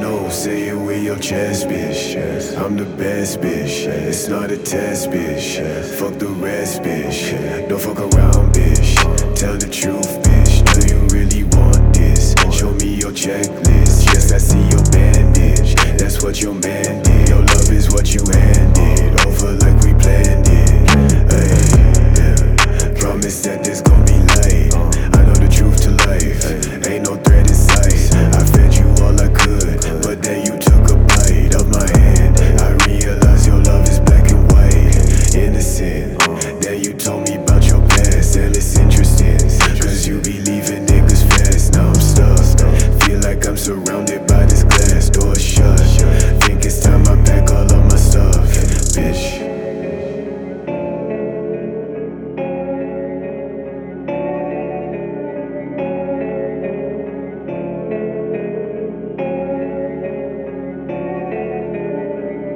No, say it with your chest, bitch. I'm the best, bitch. It's not a test, bitch. Fuck the rest, bitch. Don't fuck around, bitch. Tell the truth, bitch. Do you really want this? Show me your checklist. Yes, I see your bad bitch. That's what your man